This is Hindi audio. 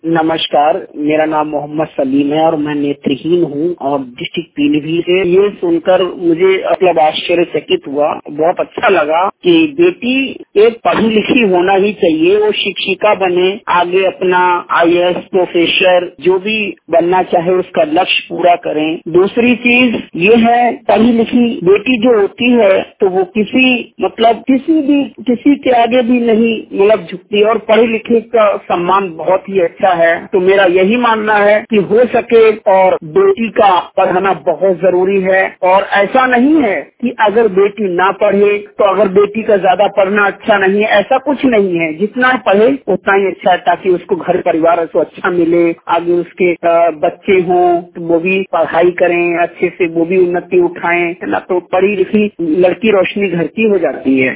नमस्कार, मेरा नाम मोहम्मद सलीम है और मैं नेत्रहीन हूँ और डिस्ट्रिक्ट पीलीभीत से। ये सुनकर मुझे मतलब आश्चर्यचकित हुआ, बहुत अच्छा लगा कि बेटी एक पढ़ी लिखी होना ही चाहिए, वो शिक्षिका बने, आगे अपना IAS प्रोफेसर जो भी बनना चाहे उसका लक्ष्य पूरा करें। दूसरी चीज ये है, पढ़ी लिखी बेटी जो होती है तो वो किसी के आगे भी नहीं मतलब झुकती और पढ़े लिखे का सम्मान बहुत ही अच्छा है। तो मेरा यही मानना है कि हो सके और बेटी का पढ़ाना बहुत जरूरी है। और ऐसा नहीं है कि अगर बेटी ना पढ़े तो अगर बेटी का ज्यादा पढ़ना अच्छा नहीं है, ऐसा कुछ नहीं है। जितना पढ़े उतना ही अच्छा है, ताकि उसको घर परिवार को अच्छा मिले, आगे उसके बच्चे हों तो वो भी पढ़ाई करें अच्छे से, वो भी उन्नति उठाएं, है ना। तो पढ़ी लिखी लड़की रोशनी घर की हो जाती है।